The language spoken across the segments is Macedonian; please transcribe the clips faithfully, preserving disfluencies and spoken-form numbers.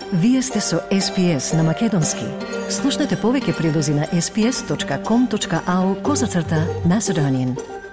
Вие сте со Ес Би Ес на Македонски. Слушнете повеќе прилози на ес би ес точка ком точка ау козацрта Macedonian.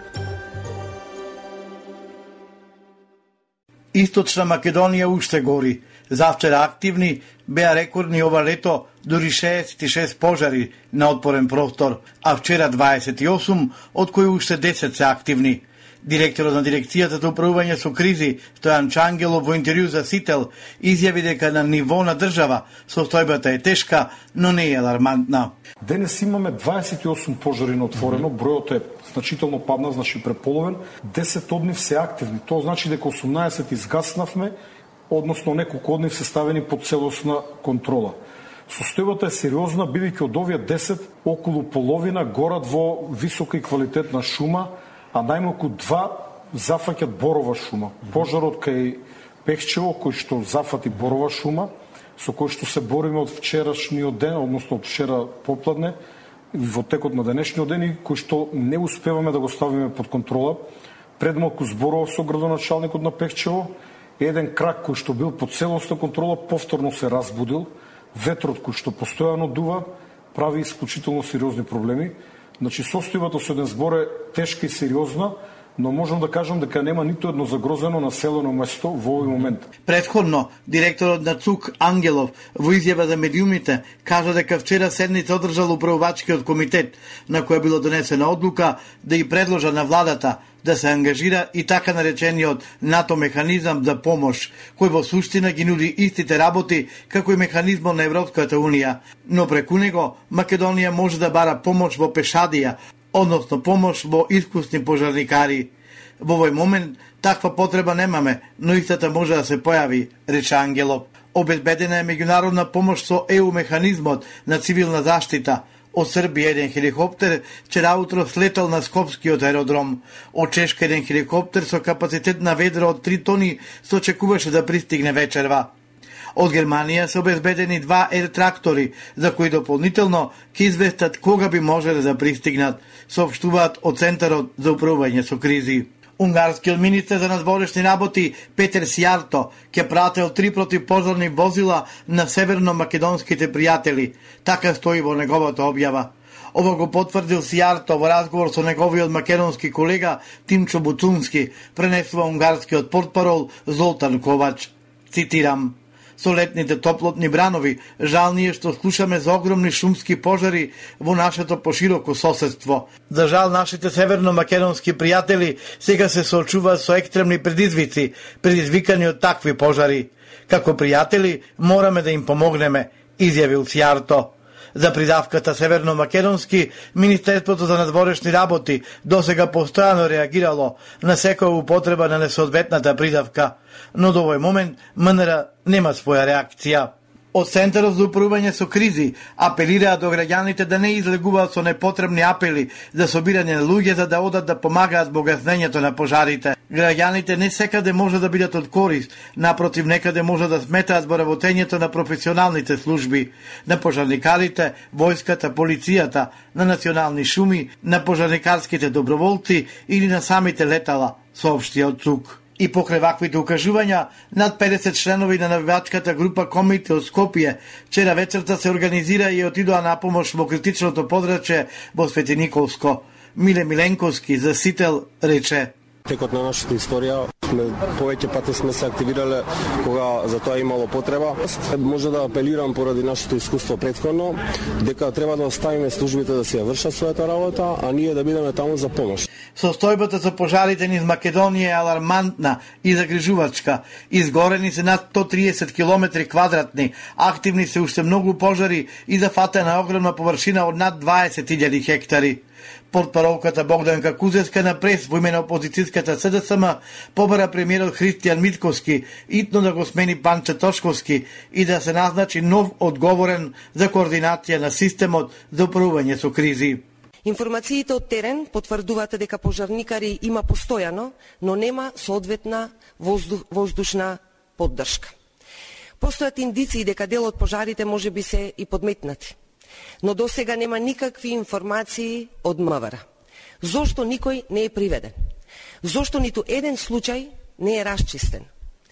Источна Македонија уште гори. Завчера активни беа рекордни ова лето дури шеесет и шест пожари на отворен простор, а вчера дваесет и осум, од кои уште десет се активни. Директорот на дирекцијата за управување со кризи, Стојан Чангелов, во интервју за Сител, изјави дека на ниво на држава состојбата е тешка, но не е алармантна. Денес имаме дваесет и осум пожари на отворено, бројот е значително падна, значи преполовен, десет од нив се активни. Тоа значи дека осумнаесет изгаснавме, односно неколку од нив се ставени под целосна контрола. Состојбата е сериозна, бидејќи од овие десет, околу половина горат во висока и квалитетна шума, а најмалку два зафаќат борова шума. Пожарот кај Пехчево, кој што зафати борова шума, со кој што се бориме од вчерашниот ден, односно од вчера попладне, во текот на денешниот ден, и кој што не успеваме да го ставиме под контрола. Пред малку зборував со градоначалникот на Пехчево, еден крак кој што бил под целосна контрола повторно се разбудил, ветрот кој што постојано дува прави исклучително сериозни проблеми. Значи, состојбата со еден збор е тешка и сериозна, но можам да кажам дека нема ниту едно загрозено населено место во овој момент. Предходно, директорот на ЦУК Ангелов во изјава за медиумите кажа дека вчера седница одржал управувачкиот комитет, на која било донесена одлука да и предложа на владата да се ангажира и така наречениот НАТО механизам за помош, кој во суштина ги нуди истите работи како и механизмот на Европската Унија, но преку него Македонија може да бара помош во пешадија, односно помош во искусни пожарникари. Во овој момент таква потреба немаме, но истата може да се појави, рече Ангелов. Обезбедена е меѓународна помош со Е У механизмот на цивилна заштита. Од Србија еден хеликоптер вчера утро слетал на Скопскиот аеродром. Од Чешка еден хеликоптер со капацитет на ведро од три тони се очекуваше да пристигне вечерва. Од Германија се обезбедени два ер-трактори, за кои дополнително ќе известат кога би можеле да пристигнат, соопштуваат од Центарот за управување со кризи. Унгарскиот министер за надворешни работи Петер Сијарто ќе прател три противпожарни возила на северно-македонските пријатели. Така стои во неговата објава. Ова го потврдил Сијарто во разговор со неговиот македонски колега Тимчо Буцунски, пренесува унгарскиот портпарол Золтан Ковач. Цитирам: со летните топлотни бранови, жал ние што слушаме за огромни шумски пожари во нашето пошироко соседство. За жал нашите северно-македонски пријатели сега се соочуваат со екстремни предизвици, предизвикани од такви пожари. Како пријатели мораме да им помогнеме, изјавил Сијарто. За придавката северно-македонски, Министерството за надворешни работи досега постојано реагирало на секоја употреба на несоодветната придавка, но до овој момент МНР нема своја реакција. Од Центарот за управување со кризи апелираат до граѓаните да не излегуваат со непотребни апели за собирање на луѓе за да одат да помагаат во гаснењето на пожарите. Граѓаните не секаде може да бидат од корис, напротив некаде може да сметаат во работењето на професионалните служби, на пожарникарите, војската, полицијата, на национални шуми, на пожарникарските доброволци или на самите летала, соопшти од ЦУК. И покрај ваквите укажувања, над педесет членови на навивачката група Комите од Скопје вчера вечерта се организира и отидоа на помош во критичното подрачје во Свети Николско. Миле Миленковски за Сител рече: Текот на нашата историја повеќе пати сме се активирале кога за тоа имало потреба. Може да апелирам поради нашето искуство претходно дека треба да оставиме службите да си ја вршат својата работа, а ние да бидеме таму за помош. Состојбата за пожарите низ Македонија е алармантна и загрижувачка. Изгорени се над сто триесет километри квадратни, активни се уште многу пожари и зафатена огромна површина од над дваесет илјади хектари. Портпаролката Богданка Кузевска на прес во име на опозицијската Се Де Се Ем побара премиерот Христијан Митковски итно да го смени Панче Тошковски и да се назначи нов одговорен за координација на системот за управување со кризи. Информациите од терен потврдуваат дека пожарникари има постојано, но нема соодветна воздух, воздушна поддршка. Постојат индиции дека дел од пожарите може би се и подметнати, но досега нема никакви информации од МВР. Зошто никој не е приведен? Зошто ниту еден случај не е расчистен?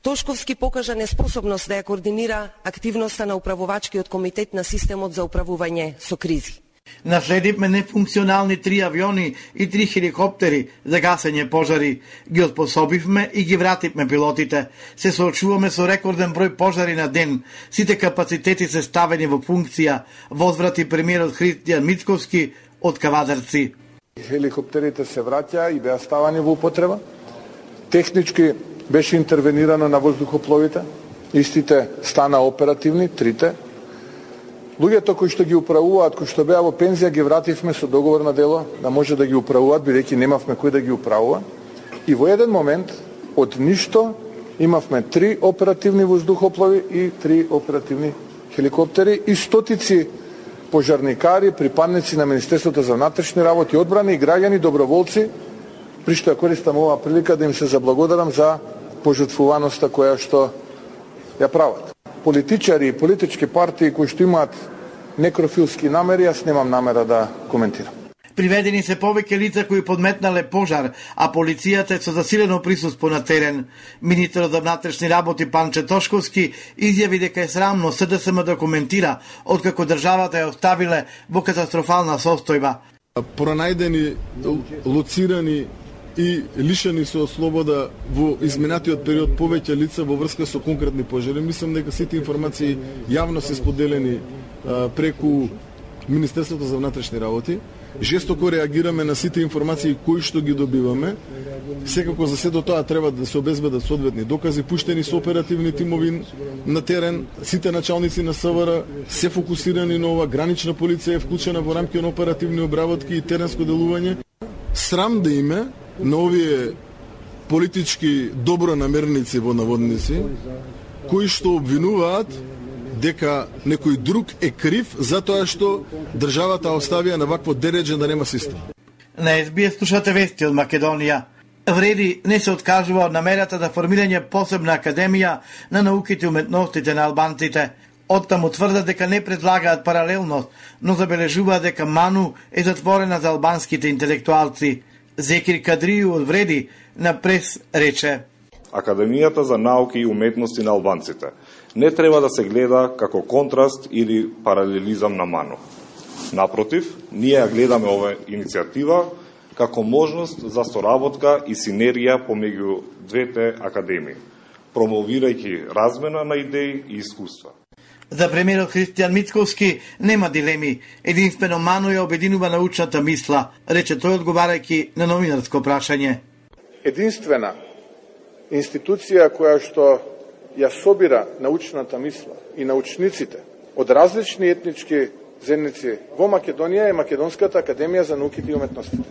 Тошковски покажа неспособност да ја координира активноста на управувачкиот комитет на системот за управување со кризи. Наследивме нефункционални три авиони и три хеликоптери за гасење пожари. Ги оспособивме и ги вративме пилотите. Се соочуваме со рекорден број пожари на ден. Сите капацитети се ставени во функција, возврати премиерот Христијан Мицковски од Кавадарци. Хеликоптерите се враќаа и беа ставани во употреба. Технички беше интервенирано на воздухопловите. Истите стана оперативни, трите. Луѓето кои што ги управуваат, кои што беа во пензија, ги вративме со договор на дело, да може да ги управуваат, бидејќи немавме кој да ги управува. И во еден момент, од ништо, имавме три оперативни воздухоплови и три оперативни хеликоптери и стотици пожарникари, припадници на Министерството за внатрешни работи, одбрани и граѓани, доброволци, при што ја користам оваа прилика да им се заблагодарам за пожртвуваноста која што ја прават. Политичари и политички партии кои што имаат некрофилски намери, јас немам намера да коментирам. Приведени се повеќе лица кои подметнале пожар, а полицијата е со засилено присуство на терен. Министерот за внатрешни работи Панче Тошковски изјави дека е срамно СДСМ да коментира откако државата ја оставиле во катастрофална состојба. Пронајдени, лоцирани и лишени се од слобода во изминатиот период повеќе лица во врска со конкретни пожари. Мислам дека сите информации јавно се споделени а, преку Министерството за внатрешни работи. Жестоко реагираме на сите информации кои што ги добиваме. Секако за сето тоа треба да се обезбедат соодветни докази, пуштени со оперативни тимови на терен. Сите началници на СВР се фокусирани на ова, гранична полиција е вклучена во рамки на оперативни обработки и теренско делување. Срам да име на овие политички добронамерници во наводници, кои што обвинуваат дека некој друг е крив затоа што државата оставија на вакво дереđе да нема систем. На Ес Би Ес слушате вести од Македонија. Вреди не се откажува од намерата за формирање посебна академија на науките и уметностите на албанците. Оттаму тврдат дека не предлагаат паралелност, но забележуваат дека МАНУ е затворена за албанските интелектуалци. Зекир Кадрију од Вреди на прес рече: Академијата за науки и уметности на албанците не треба да се гледа како контраст или паралелизам на МАНУ. Напротив, ние ја гледаме ова иницијатива како можност за соработка и синергија помеѓу двете академии, промовирајќи размена на идеи и искуства. За премиерот Христијан Мицковски нема дилеми. Единствено МАНУ ја обединува научната мисла, рече тој одговарајќи на новинарско прашање. Единствена институција која што ја собира научната мисла и научниците од различни етнички заедници во Македонија е Македонската академија за науките и уметностите.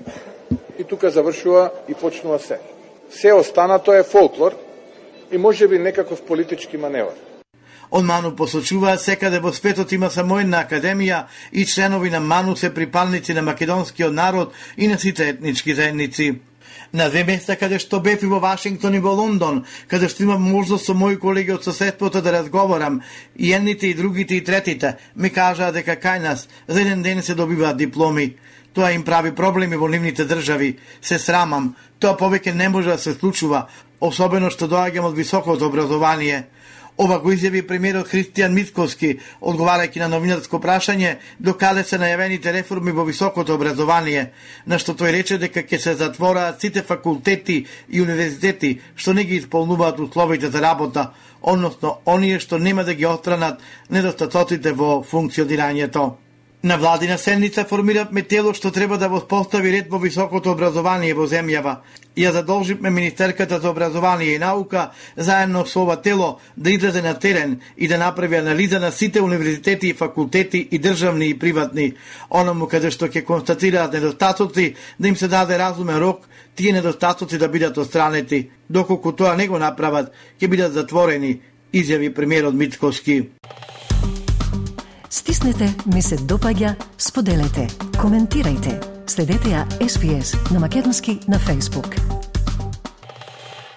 И тука завршува и почнува се. Се останато е фолклор и можеби некаков политички маневар. Од МАНУ посочува секаде во светот има само една академија и членови на МАНУ се припадници на македонскиот народ и на сите етнички заедници. На две места каде што бев и во Вашингтон и во Лондон, каде што имам можност со мои колеги од соседството да разговарам, и едните и другите и третите ми кажаа дека кај нас за еден ден се добиваат дипломи. Тоа им прави проблеми во нивните држави. Се срамам, тоа повеќе не може да се случува, особено што доаѓам од високото образование. Ова го изјави премиерот Христијан Мицковски, одговарајќи на новинарско прашање докаде се најавените реформи во високото образование, на што тој рече дека ќе се затвораат сите факултети и универзитети што не ги исполнуваат условите за работа, односно оние што нема да ги отстранат недостатоците во функционирањето. На владина седница формиравме тело што треба да воспостави ред во високото образование во земјава. Ја задолживме Министерката за образование и наука заедно со ова тело да излезе на терен и да направи анализа на сите универзитети и факултети и државни и приватни. Оному каде што ќе констатираат недостатоци, да им се даде разумен рок тие недостатоци да бидат отстранети. Доколку тоа не го направат, ќе бидат затворени, изјави премиерот Мицковски. Стиснете, ми се допаѓа, споделете, коментирајте. Следете ја Ес Би Ес на македонски на Facebook.